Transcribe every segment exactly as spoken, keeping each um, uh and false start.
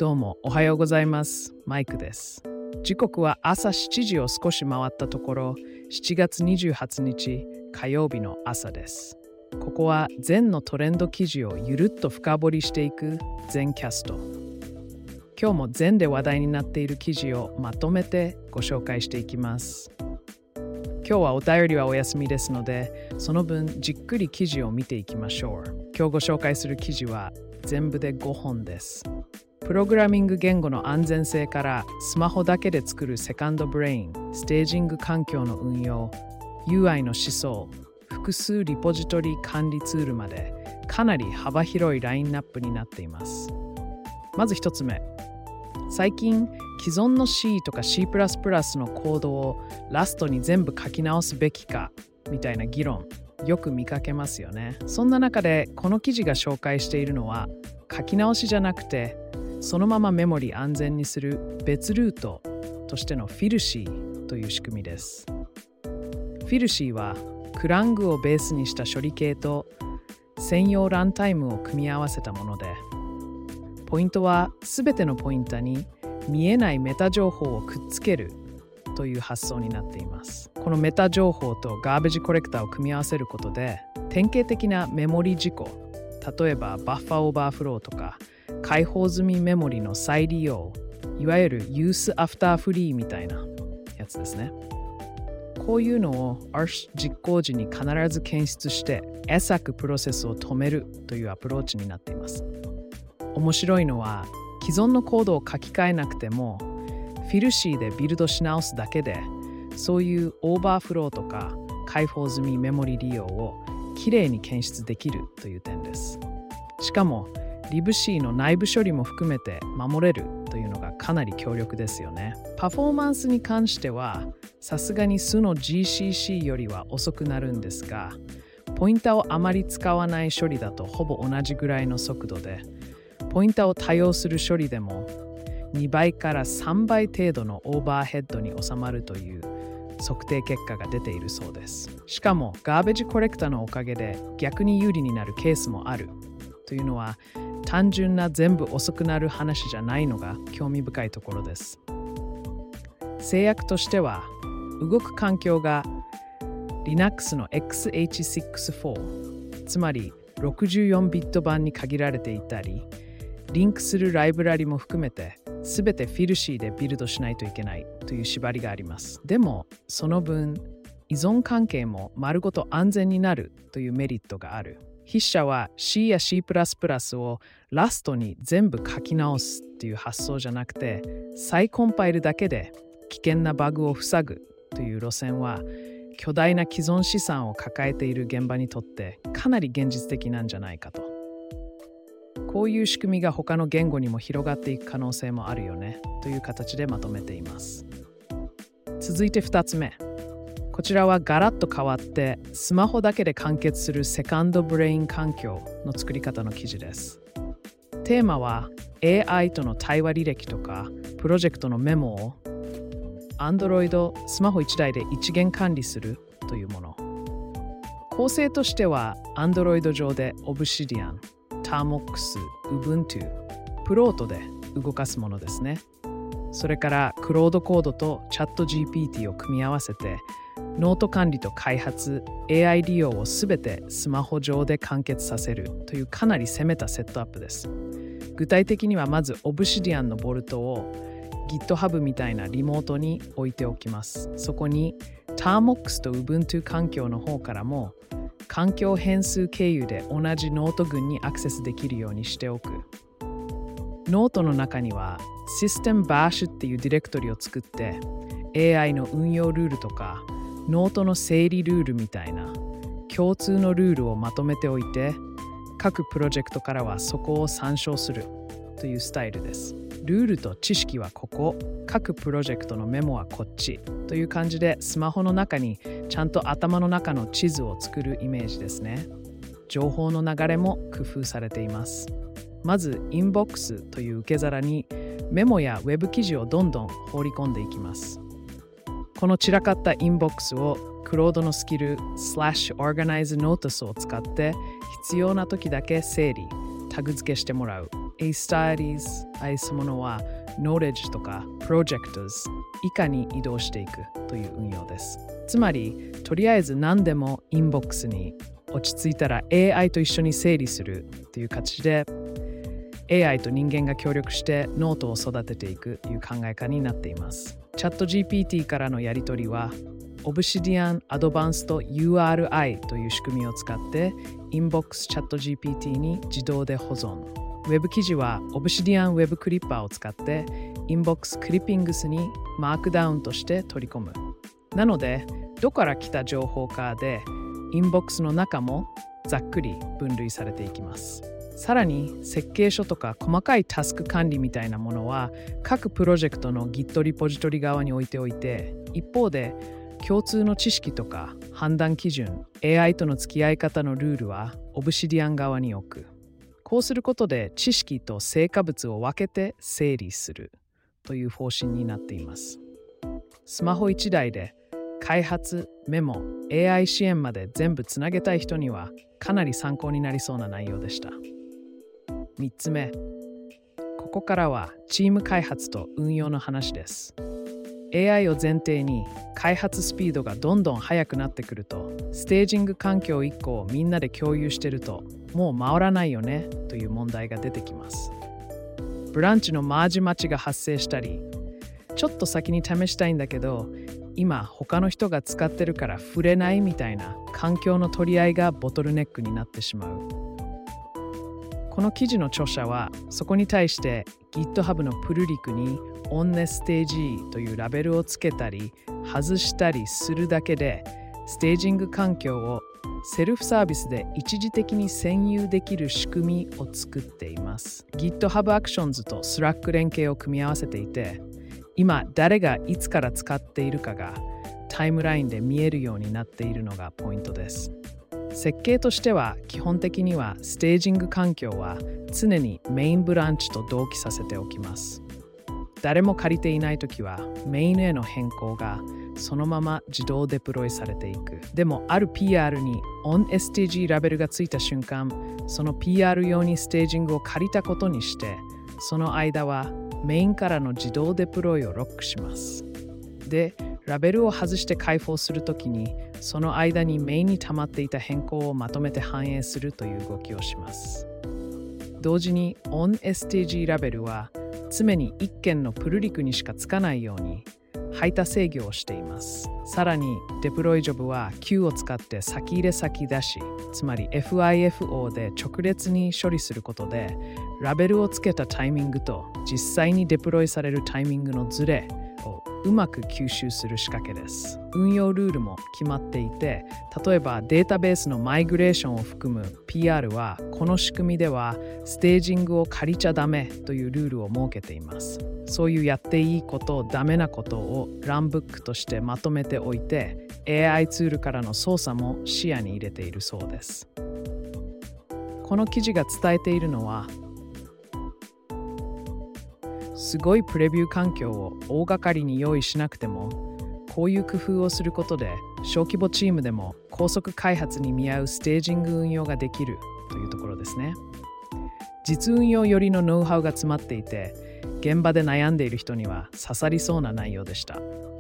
どうもおはようございます。マイクです。時刻は朝しちじを少し回ったところ、しちがつにじゅうはちにち火曜日の朝です。ここはZenのトレンド記事をゆるっと深掘りしていくZenキャスト。今日もZenで話題になっている記事をまとめてご紹介していきます。今日はお便りはお休みですので、その分じっくり記事を見ていきましょう。今日ご紹介する記事は全部でごほんです。プログラミング言語の安全性からスマホだけで作るセカンドブレイン、ステージング環境の運用、ユーアイ の思想、複数リポジトリ管理ツールまでかなり幅広いラインナップになっています。まずひとつめ。最近既存の C とか C++ のコードをラストに全部書き直すべきかみたいな議論よく見かけますよね。そんな中でこの記事が紹介しているのは書き直しじゃなくてそのままメモリ安全にする別ルートとしてのフィルシーという仕組みです。フィルシーはクラングをベースにした処理系と専用ランタイムを組み合わせたもので、ポイントはすべてのポインタに見えないメタ情報をくっつけるという発想になっています。このメタ情報とガーベージコレクターを組み合わせることで典型的なメモリ事故、例えばバッファーオーバーフローとか開放済みメモリの再利用、いわゆるユースアフターフリーみたいなやつですね。こういうのを アーシ 実行時に必ず検出してエサクプロセスを止めるというアプローチになっています。面白いのは既存のコードを書き換えなくてもフィルシーでビルドし直すだけでそういうオーバーフローとか開放済みメモリ利用をきれいに検出できるという点です。しかもリブ C の内部処理も含めて守れるというのがかなり強力ですよね。パフォーマンスに関してはさすがに素の ジーシーシー よりは遅くなるんですが、ポインターをあまり使わない処理だとほぼ同じぐらいの速度で、ポインターを多用する処理でもにばいからさんばい程度のオーバーヘッドに収まるという測定結果が出ているそうです。しかもガーベージコレクターのおかげで逆に有利になるケースもあるというのは単純な全部遅くなる話じゃないのが興味深いところです。制約としては動く環境が Linux の エックスエイチシックスフォー つまりろくじゅうよんビット版に限られていたり、リンクするライブラリも含めて全てフィルシーでビルドしないといけないという縛りがあります。でもその分依存関係も丸ごと安全になるというメリットがある。筆者は C や C++ をラストに全部書き直すっていう発想じゃなくて再コンパイルだけで危険なバグを防ぐという路線は巨大な既存資産を抱えている現場にとってかなり現実的なんじゃないかと。こういう仕組みが他の言語にも広がっていく可能性もあるよねという形でまとめています。続いてふたつめ。こちらはガラッと変わってスマホだけで完結するセカンドブレイン環境の作り方の記事です。テーマは エーアイ との対話履歴とかプロジェクトのメモを Android スマホいちだいで一元管理するというもの。構成としては Android 上で Obsidian、Termux、Ubuntu、プロートで動かすものですね。それからクロードコードとチャット ジーピーティー を組み合わせてノート管理と開発、エーアイ 利用をすべてスマホ上で完結させるというかなり攻めたセットアップです。具体的にはまず Obsidian のボルトを GitHub みたいなリモートに置いておきます。そこに Termux と Ubuntu 環境の方からも環境変数経由で同じノート群にアクセスできるようにしておく。ノートの中には System-Bash っていうディレクトリを作って エーアイ の運用ルールとかノートの整理ルールみたいな共通のルールをまとめておいて各プロジェクトからはそこを参照するというスタイルです。ルールと知識はここ、各プロジェクトのメモはこっちという感じでスマホの中にちゃんと頭の中の地図を作るイメージですね。情報の流れも工夫されています。まずインボックスという受け皿にメモやウェブ記事をどんどん放り込んでいきます。この散らかったインボックスをクロードのスキル スラッシュ organize notice を使って必要な時だけ整理、タグ付けしてもらう A Studies 愛すものは Knowledge とか Projectors 以下に移動していくという運用です。つまり、とりあえず何でもインボックスに落ち着いたら エーアイ と一緒に整理するという形で エーアイ と人間が協力してノートを育てていくという考え方になっています。チャット ジーピーティー からのやり取りは Obsidian Advanced ユーアールアイ という仕組みを使ってインボックスチャット ジーピーティー に自動で保存。ウェブ記事は Obsidian Web Clipper を使ってインボックスクリッピングスにマークダウンとして取り込む。なので、どこから来た情報かでインボックスの中もざっくり分類されていきます。さらに設計書とか細かいタスク管理みたいなものは各プロジェクトの Git リポジトリ側に置いておいて、一方で共通の知識とか判断基準、エーアイ との付き合い方のルールは Obsidian 側に置く。こうすることで知識と成果物を分けて整理するという方針になっています。スマホいちだいで開発、メモ、エーアイ 支援まで全部つなげたい人にはかなり参考になりそうな内容でした。みっつめ、ここからはチーム開発と運用の話です。エーアイ を前提に開発スピードがどんどん速くなってくると、ステージング環境いっこをみんなで共有してると、もう回らないよねという問題が出てきます。ブランチのマージ待ちが発生したり、ちょっと先に試したいんだけど、今他の人が使ってるから触れないみたいな環境の取り合いがボトルネックになってしまう。この記事の著者はそこに対して GitHub のプルリクに OnStage というラベルをつけたり外したりするだけでステージング環境をセルフサービスで一時的に占有できる仕組みを作っています。GitHub Actions と Slack 連携を組み合わせていて、今誰がいつから使っているかがタイムラインで見えるようになっているのがポイントです。設計としては基本的にはステージング環境は常にメインブランチと同期させておきます。誰も借りていないときはメインへの変更がそのまま自動デプロイされていく。でもある ピーアール に OnStage ラベルがついた瞬間、その ピーアール 用にステージングを借りたことにして、その間はメインからの自動デプロイをロックします。で、ラベルを外して開放するときに、その間にメインに溜まっていた変更をまとめて反映するという動きをします。同時に OnStage ラベルは常に一件のプルリクにしかつかないように排他制御をしています。さらにデプロイジョブは Q を使って先入れ先出し、つまり エフアイエフオー で直列に処理することでラベルをつけたタイミングと実際にデプロイされるタイミングのズレをうまく吸収する仕掛けです。運用ルールも決まっていて、例えばデータベースのマイグレーションを含む ピーアール はこの仕組みではステージングを借りちゃダメというルールを設けています。そういうやっていいこと、ダメなことをランブックとしてまとめておいて、エーアイ ツールからの操作も視野に入れているそうです。この記事が伝えているのは、すごいプレビュー環境を大掛かりに用意しなくても、こういう工夫をすることで小規模チームでも高速開発に見合うステージング運用ができるというところですね。実運用よりのノウハウが詰まっていて、現場で悩んでいる人には刺さりそうな内容でした。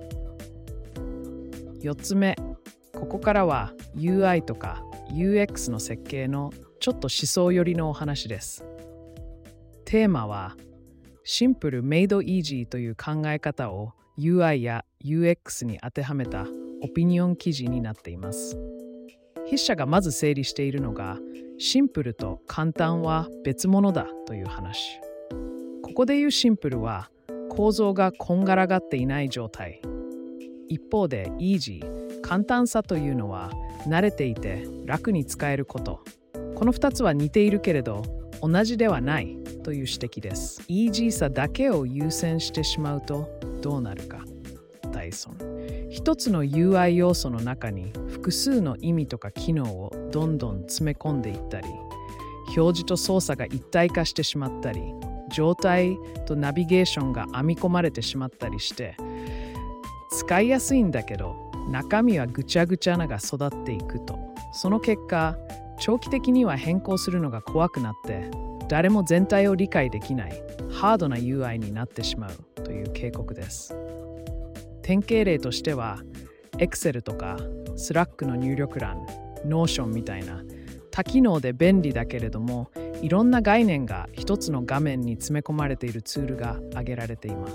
よっつめ、ここからは ユーアイ とか ユーエックス の設計のちょっと思想寄りのお話です。テーマはシンプルメイドイージーという考え方を ユーアイ や ユーエックス に当てはめたオピニオン記事になっています。筆者がまず整理しているのが、シンプルと簡単は別物だという話。ここでいうシンプルは構造がこんがらがっていない状態。一方でイージー、簡単さというのは慣れていて楽に使えること。このふたつは似ているけれど同じではないという指摘です。イージーさだけを優先してしまうとどうなるか。ダイソン。一つの ユーアイ 要素の中に複数の意味とか機能をどんどん詰め込んでいったり、表示と操作が一体化してしまったり、状態とナビゲーションが編み込まれてしまったりして、使いやすいんだけど中身はぐちゃぐちゃなが育っていくと、その結果長期的には変更するのが怖くなって誰も全体を理解できないハードな ユーアイ になってしまうという警告です。典型例としては Excel とか Slack の入力欄、Notion みたいな多機能で便利だけれどもいろんな概念が一つの画面に詰め込まれているツールが挙げられています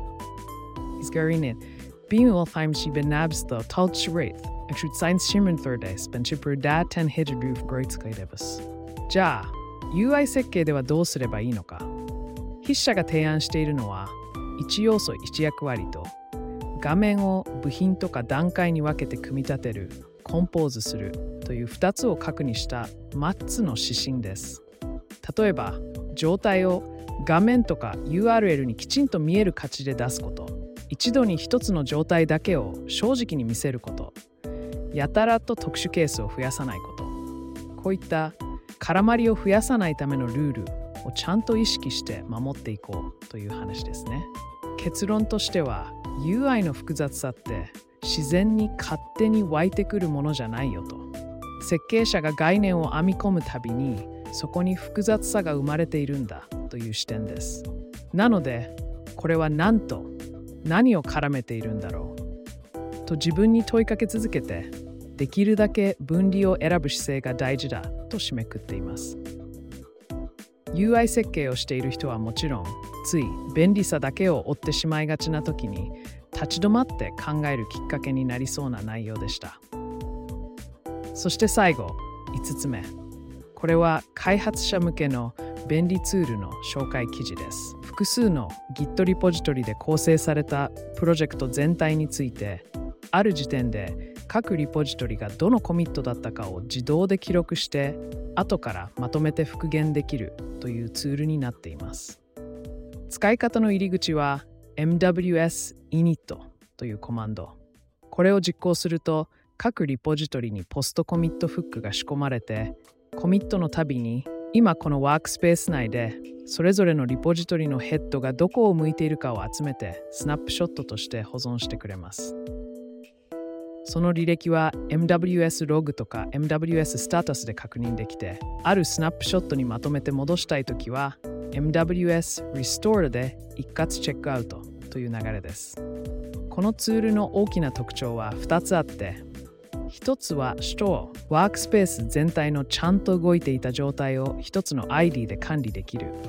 。Isgarin Being times benabs the touch rate should signs shimmer third days ben chipper da ten hit roof great skydevus じゃあ ユーアイ 設計ではどうすればいいのか。筆者が提案しているのは一要素一役割と画面を部品とか段階に分けて組み立てるコンポーズするというふたつを核にしたまっつの指針です。例えば状態を画面とか ユーアールエル にきちんと見える形で出すこと、一度に一つの状態だけを正直に見せること、やたらと特殊ケースを増やさないこと、こういった絡まりを増やさないためのルールをちゃんと意識して守っていこうという話ですね。結論としては ユーアイ の複雑さって自然に勝手に湧いてくるものじゃないよと。設計者が概念を編み込むたびにそこに複雑さが生まれているんだという視点です。なのでこれは何と何を絡めているんだろうと自分に問いかけ続けてできるだけ分離を選ぶ姿勢が大事だと締めくっています。ユーアイ 設計をしている人はもちろんつい便利さだけを追ってしまいがちな時に立ち止まって考えるきっかけになりそうな内容でした。そして最後いつつめ、これは開発者向けの便利ツールの紹介記事です。複数の Git リポジトリで構成されたプロジェクト全体についてある時点で各リポジトリがどのコミットだったかを自動で記録して後からまとめて復元できるというツールになっています。使い方の入り口は エムダブリューエス イニット というコマンド。これを実行すると各リポジトリにポストコミットフックが仕込まれてコミットのたびに今このワークスペース内でそれぞれのリポジトリのヘッドがどこを向いているかを集めてスナップショットとして保存してくれます。その履歴は エムダブリューエス ログとか エムダブリューエス スタータスで確認できて、あるスナップショットにまとめて戻したいときは エムダブリューエス Restore で一括チェックアウトという流れです。このツールの大きな特徴はふたつあって、ひとつは Store、ワークスペース全体のちゃんと動いていた状態をひとつの アイディー で管理できる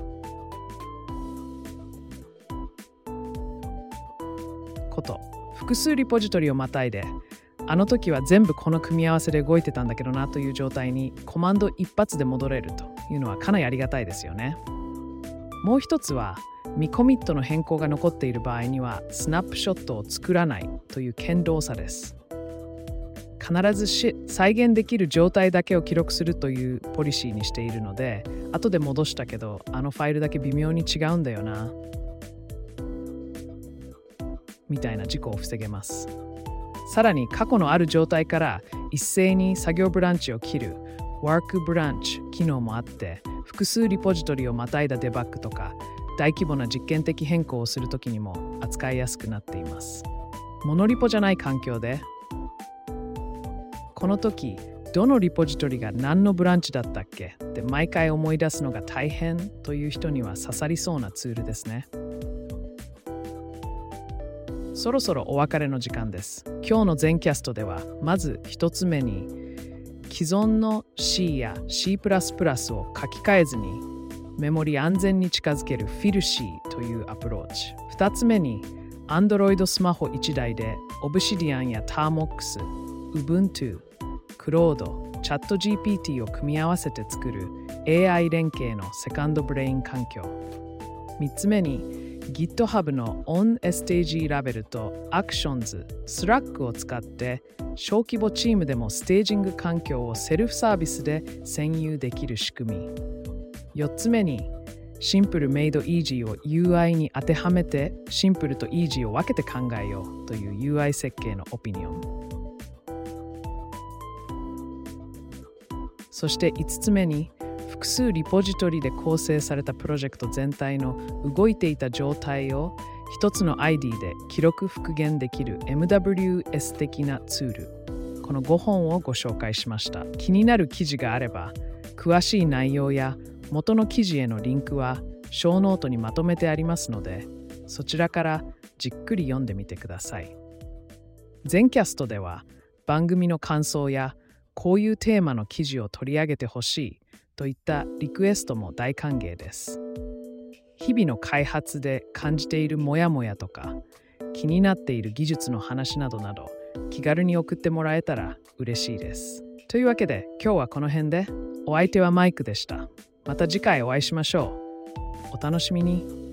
こと。複数リポジトリをまたいであの時は全部この組み合わせで動いてたんだけどなという状態にコマンド一発で戻れるというのはかなりありがたいですよね。もう一つは未コミットの変更が残っている場合にはスナップショットを作らないという堅牢さです。必ずし再現できる状態だけを記録するというポリシーにしているので、後で戻したけどあのファイルだけ微妙に違うんだよなみたいな事故を防げます。さらに過去のある状態から一斉に作業ブランチを切る Work Branch 機能もあって、複数リポジトリをまたいだデバッグとか大規模な実験的変更をするときにも扱いやすくなっています。モノリポじゃない環境でこの時どのリポジトリが何のブランチだったっけって毎回思い出すのが大変という人には刺さりそうなツールですね。そろそろお別れの時間です。今日の全キャストではまず一つ目に既存の C や シープラスプラス を書き換えずにメモリ安全に近づける フィルシー というアプローチ。二つ目に Android スマホいちだいで Obsidian や Termux、Ubuntu、Claude、ChatGPT を組み合わせて作る エーアイ 連携のセカンドブレイン環境。三つ目にGitHub の OnStage ラベルと Actions、Slack を使って小規模チームでもステージング環境をセルフサービスで占有できる仕組み。よっつめにシンプルメイドイージーを ユーアイ に当てはめてシンプルとイージーを分けて考えようという ユーアイ 設計のオピニオン。そしていつつめに複数リポジトリで構成されたプロジェクト全体の動いていた状態を一つの アイディー で記録復元できる エムダブリューエス 的なツール。このごほんをご紹介しました。気になる記事があれば詳しい内容や元の記事へのリンクは小ノートにまとめてありますので、そちらからじっくり読んでみてください。全キャストでは番組の感想やこういうテーマの記事を取り上げてほしいといったリクエストも大歓迎です。日々の開発で感じているモヤモヤとか、気になっている技術の話などなど、気軽に送ってもらえたら嬉しいです。というわけで今日はこの辺で。お相手はマイクでした。また次回お会いしましょう。お楽しみに。